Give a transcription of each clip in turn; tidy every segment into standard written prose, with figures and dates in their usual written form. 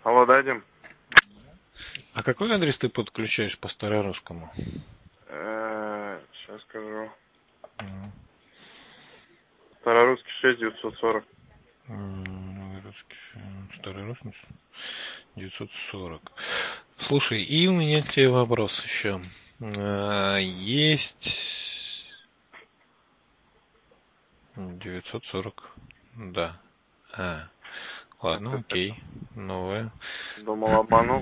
Алло, дадим. А какой адрес ты подключаешь по старорусскому? Сейчас скажу. Старорусский 6940. Старорусский 940. Слушай, и у меня к тебе вопрос еще. Есть 940. Да. Ладно, окей. Новое. Думал, обманул.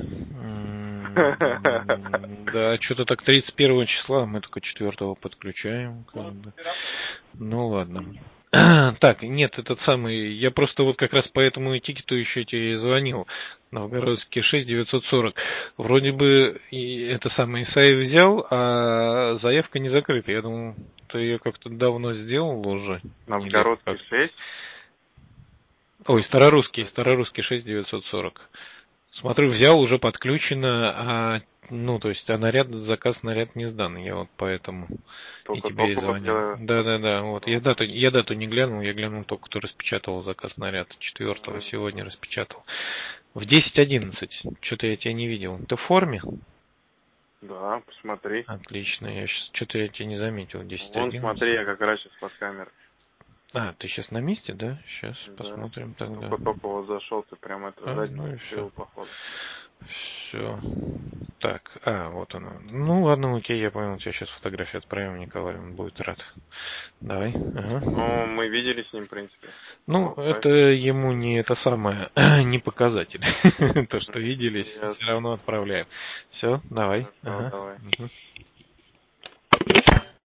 Да, что-то так 31 числа, мы только 4 подключаем. Ну ладно. Так, нет, этот самый, я просто вот как раз по этому тикету еще тебе и звонил. Новгородский 6940. Вроде бы это самый Исаев взял, а заявка не закрыта. Я думал, ты ее как-то давно сделал уже. Новгородский 6. Ой, старорусский 6940. Смотрю, взял, уже подключено, то есть, заказ наряд не сдан. Я вот поэтому и тебе и Только вот звонил. я... Да, вот. Я дату не глянул, я глянул только, кто распечатал заказ наряд. 4 сегодня распечатал. В 10:11. Что-то я тебя не видел. Ты в форме? Да, посмотри. Отлично. Что-то я тебя не заметил. 10:11. Вон, смотри, я как раз сейчас под камерой. Ты сейчас на месте, да? Сейчас Да. посмотрим тогда. Только вот зашел, ты прям сзади Ну и все. походу. Все. Так, вот оно. Ну ладно, окей, я понял, тебе сейчас фотографию отправим Николаю, он будет рад. Давай. Ага. Ну, мы видели с ним, в принципе. Ну, Отправь. это ему не это самое, не показатель. То, что виделись, Ясно. все равно отправляем. Все, давай. Хорошо, Ага. давай. Угу.